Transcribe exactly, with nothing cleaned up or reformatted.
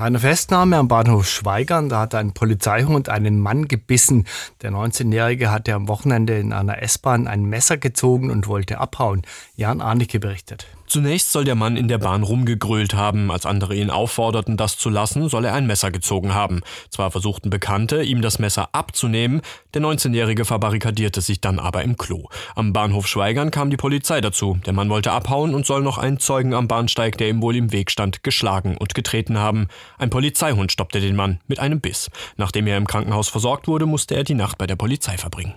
Bei einer Festnahme am Bahnhof Schwaigern, da hat ein Polizeihund einen Mann gebissen. Der neunzehnjährige hatte am Wochenende in einer S-Bahn ein Messer gezogen und wollte abhauen. Jan Arnicke berichtet. Zunächst soll der Mann in der Bahn rumgegrölt haben. Als andere ihn aufforderten, das zu lassen, soll er ein Messer gezogen haben. Zwar versuchten Bekannte, ihm das Messer abzunehmen, der neunzehnjährige verbarrikadierte sich dann aber im Klo. Am Bahnhof Schwaigern kam die Polizei dazu. Der Mann wollte abhauen und soll noch einen Zeugen am Bahnsteig, der ihm wohl im Weg stand, geschlagen und getreten haben. Ein Polizeihund stoppte den Mann mit einem Biss. Nachdem er im Krankenhaus versorgt wurde, musste er die Nacht bei der Polizei verbringen.